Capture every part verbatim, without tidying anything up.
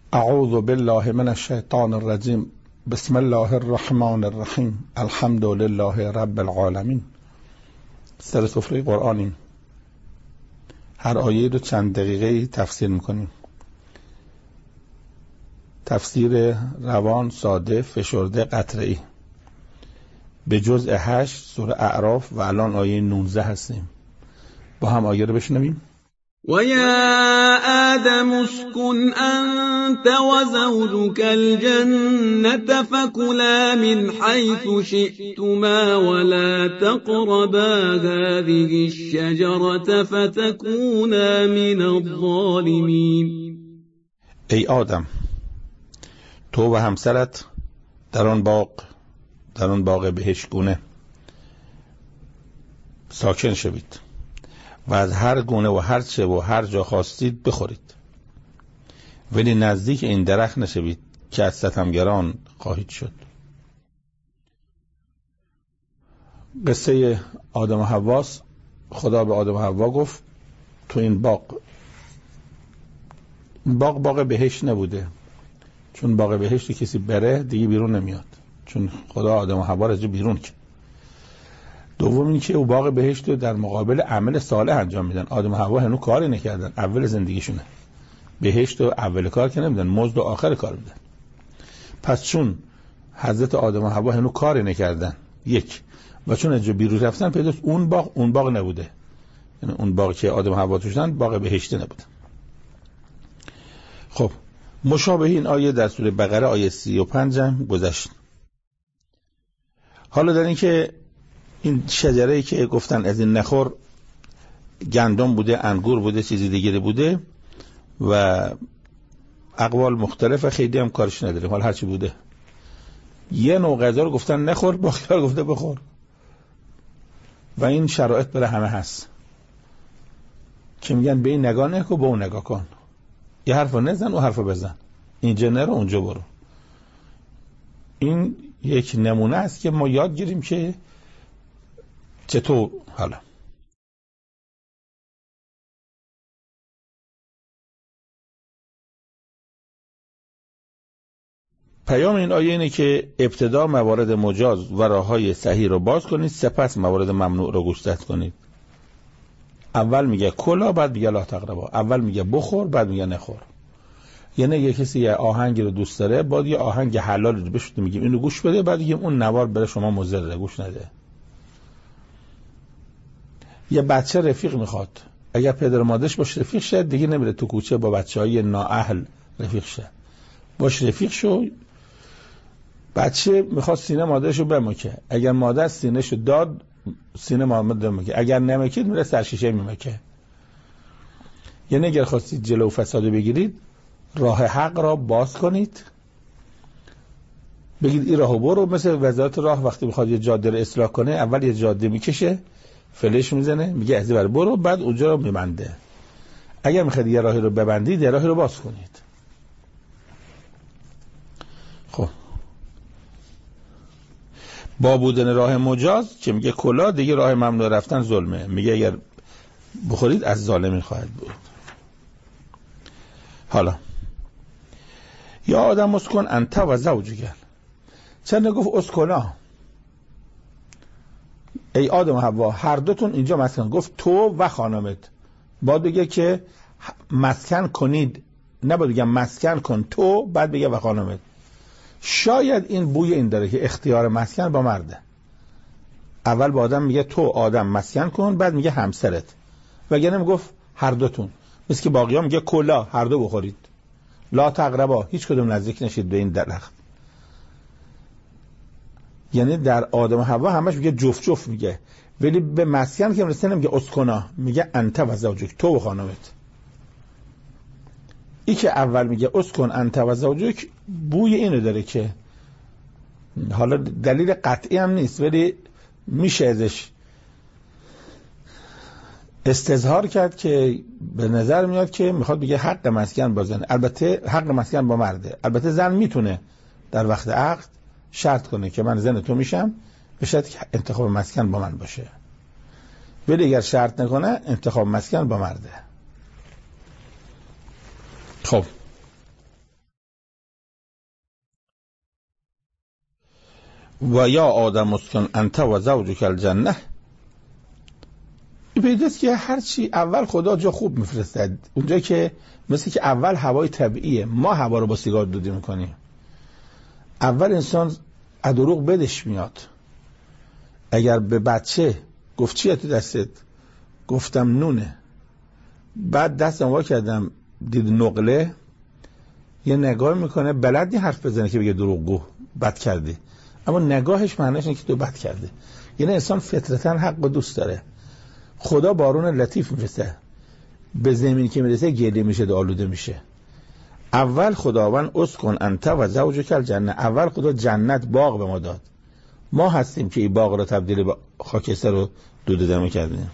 اعوذ بالله من الشیطان الرجیم. بسم الله الرحمن الرحیم. الحمد لله رب العالمین. سر سفره قرآنیم. هر آیه رو چند دقیقه تفسیر میکنیم. تفسیر روان، ساده، فشرده، قطره‌ای. به جزء هشت سوره اعراف و الان آیه نوزده هستیم. با هم آیه رو بشنویم. و یا آدم اسکن انت و زوجک الجنة فکلا من حیث شئتما ولا تقربا هذه الشجرة فتکونا من الظالمین. ای آدم، تو و همسرت در آن باغ در آن باغ بهشتگونه ساکن شوید و از هر گونه و هر چه و هر جا خواستید بخورید، ولی نزدیک این درخت نشوید که از ستمگران خواهید شد. قصه آدم و حواست. خدا به آدم و حوا گفت تو این باغ این باغ باغ بهشت نبوده، چون باغ بهشت کسی بره دیگه بیرون نمیاد، چون خدا آدم و حوا را بیرون کرد. دوم این که او باغ بهشت رو در مقابل عمل صالح انجام میدن. آدم و حوا هنوز کاری نکردن، اول زندگیشونه. بهشت رو اول کار که نمیدن، مزد و آخر کار میدن. پس چون حضرت آدم و حوا هنوز کاری نکردن، یک، و چون از بیرون رفتن پیداست اون باغ اون باغ نبوده، یعنی اون باغ که آدم و حوا توشن باغ بهشت نبوده. خب مشابه این آیه در سوره بقره آیه سی و پنج هم گذشت. حالا در این که این شجره‌ای که گفتن از این نخور، گندم بوده، انگور بوده، چیزی دیگری بوده و اقوال مختلف، خیلی هم کارش نداریم، حال هرچی بوده. یه نوع غذا رو گفتن نخور، باقی رو گفته بخور و این شرایط برای همه هست که میگن به این نگاه نکن، به اون نگاه کن، یه حرف رو نزن و حرف رو بزن، اینجا نرو اونجا برو. این یک نمونه است که ما یاد گیریم که چطور. حالا پیام این آیه اینه که ابتدا موارد مجاز و راههای صحیح رو باز کنید، سپس موارد ممنوع رو گوشزد کنید. اول میگه کلا، بعد میگه لا تقربا. اول میگه بخور، بعد میگه نخور. یعنی یه کسی یه آهنگی رو دوست داره، بعد یه آهنگ حلال رو بهش میگیم اینو گوش بده، بعد میگیم اون نوار برای شما مضره، گوش نده. یه بچه رفیق میخواد، اگر پدر و مادرش باش رفیق شه دیگه نمیره تو کوچه با بچهای نااهل رفیق شه. باش رفیق شو. بچه میخواد سینه مادرشو بمکه، اگر مادر سینهشو داد سینه مادر بمکه، اگر نمکید میره سر شیشه میمکه. یعنی اگر خواستید جلو فساد بگیرید، راه حق را باز کنید، بگید این راهو برو. مثل وزارت راه وقتی میخواد یه جاده رو اصلاح کنه، اول یه جاده میکشه، فلش میزنه، میگه از این ور برو، بعد اونجا رو میبنده. اگر میخواید یه راهی رو ببندید، یه راهی رو باز کنید. خب با بودن راه مجاز که میگه کلا، دیگه راه ممنوع رفتن ظلمه. میگه اگر بخورید از ظالمین خواهد بود. حالا یا آدم اسکن انت و زوجک. چند گفت اسکنا، ای آدم و حوا هر دوتون اینجا مسکن. گفت تو و خانمت. بعد بگه که مسکن کنید، نباید بگم مسکن کن تو بعد بگه و خانمت. شاید این بوی این داره که اختیار مسکن با مرده. اول با آدم میگه تو آدم مسکن کن، بعد میگه همسرت، وگرنه میگفت هر دوتون. مثل که باقی ها میگه کلا، هر دو بخورید، لا تقربا، هیچ کدوم نزدیک نشید به این درخت. یعنی در آدم و حوا همش میگه جفت جفت میگه، ولی به مسکن که میرسه نمیگه اسکنا، میگه انت و زوجک، تو و خانمت. ای که اول میگه اسکن انت و زوجک بوی اینو داره که حالا دلیل قطعی هم نیست، ولی میشه ازش استظهار کرد که به نظر میاد که میخواد بگه حق مسکن با زن. البته حق مسکن با مرده. البته زن میتونه در وقت عقد شرط کنه که من زن تو میشم به شرطی که انتخاب مسکن با من باشه، ولی اگر شرط نکنه انتخاب مسکن با مرده. خب و یا آدم اسکن انت و زوجک الجنه، این پیداست که هرچی اول خدا جا خوب میفرستد، اونجا که مثل که اول هوای طبیعیه، ما هوا رو با سیگار دودی میکنیم. اول انسان از دروغ بدش میاد. اگر به بچه گفت چیه تو دستت؟ گفتم نونه. بعد دستم وا کردم دید نقله، یه نگاه میکنه، بلد نی حرف بزنه که بگه دروغگو، بد کردی، اما نگاهش معنیش اینه که تو بد کرده. یعنی انسان فطرتاً حق و دوست داره. خدا بارون لطیف میرسه، به زمین که میرسه گلی میشه، آلوده میشه. اول خداوند اسکن انت و زوجک الجنه، اول خدا جنت باغ به ما داد، ما هستیم که این باغ رو تبدیل به خاکستر رو دود دمه کردیم.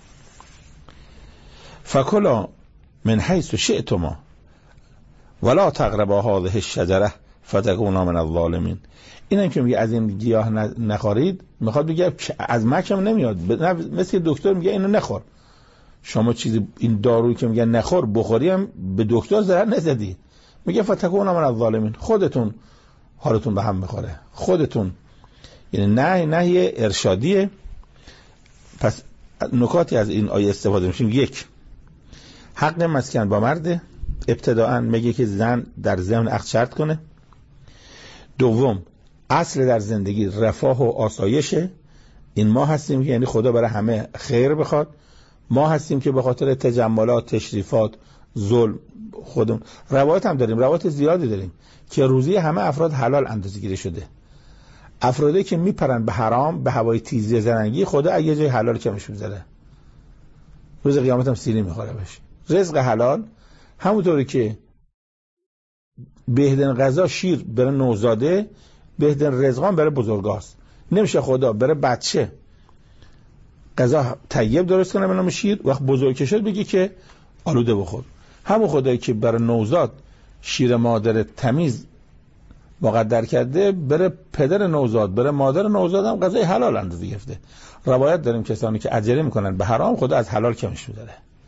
فکلا من حیث شئتما ولا تقربا هذه الشجره فتکونا من الظالمین. اینم که میگه از این گیاه نخورید، میخواد بگه از مکم نمیاد، مثل دکتر میگه اینو نخور. شما چیزی این دارویی که میگه نخور بخوری هم به دکتر ضرر نزدی، میگه فتکونا من الظالمین، خودتون حالتون به هم میخوره، خودتون. یعنی نه نهی ارشادیه. پس نکاتی از این آیه استفاده میشیم. یک، حق مسکن با مرد، ابتداءً میگه که زن در ضمن عقد شرط کنه. دوم، اصل در زندگی رفاه و آسایشه. این ما هستیم که یعنی خدا برای همه خیر بخواد، ما هستیم که به خاطر تجملات، تشریفات، ظلم خودمون. روایت هم داریم، روایت زیادی داریم که روزی همه افراد حلال اندازه‌گیری شده. افرادی که میپرن به حرام، به هوای تیزی زرنگی، خدا از یه جای حلال کمش میذاره، روز قیامت هم سیلی میخوره بشه. رزق حلال همونطوری که بهترین غذا شیر برای نوزاده، بهترین رزقان برای بزرگاست. نمیشه خدا برای بچه غذا طیب درست کنه به نام شیر، وقت بزرگ شد بگی که آلوده بخور. همون خدایی که برای نوزاد شیر مادر تمیز مقدر کرده، برای پدر نوزاد، برای مادر نوزاد هم غذای حلال اندازه گرفته. روایت داریم کسانی که عجله میکنن به حرام، خدا از حلال کمش میذاره.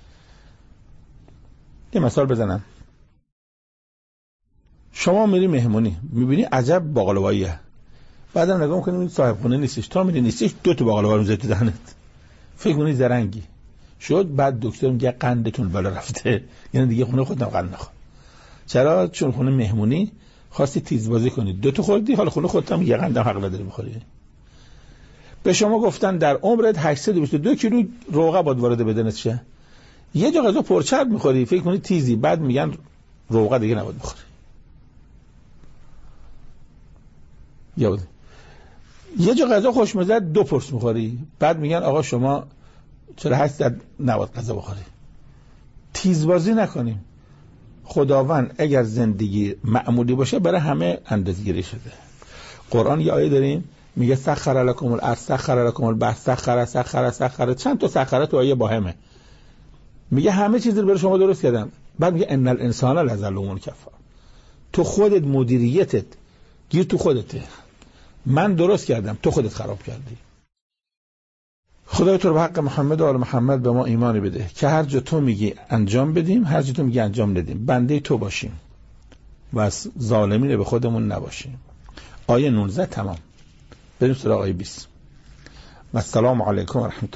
یه مثال بزنم. شما میری مهمونی، میبینی عجب باقلواییه، بعدم نگاه میکنی این صاحب خونه نیستش، تا میری نیستش، دو تا باقلوا میذاری تو دهنت، فکر کنی زرنگی شد. بعد دکتر میگه قندتون بالا رفته، یعنی دیگه خونه خودت قند نخور. چرا؟ چون خونه مهمونی خواستی تیز بازی کنی، دو تا خوردی، حالا خونه خودت هم یه قندم حق نداری بخوری. به شما گفتن در عمرت هشتصد و بیست و دو کیلو روغه باید وارد بدنت شه، یه جا غذا پرچرب میخوری، فکر کنی تیزی، بعد میگن روغه دیگه نباید بخوری. یا بود. یه جا غذا خوشمزه دو پرس میخوری، بعد میگن آقا شما چرا هشتصد نباید غذا بخوری. تیزبازی نکنیم. خداوند اگر زندگی معمولی باشه برای همه اندازه‌گیری شده. قرآن یه آیه داریم میگه سخر لکم الارض سخر لکم البحر سخر سخر سخر، چند تا سخره تو آیه باهمه. میگه همه چیز رو برای شما درست کردم، بعد میگه ان الانسان لظلوم کفار. تو خودت مدیریتت گیر تو خودته، من درست کردم تو خودت خراب کردی. خدای تو رو به حق محمد و آل محمد به ما ایمانی بده که هر جا تو میگی انجام بدیم، هر جا تو میگی انجام ندیم، بنده تو باشیم و از ظالمین به خودمون نباشیم. آیه نوزده تمام. بریم سراغ آیه بیست. و السلام علیکم و رحمت الله.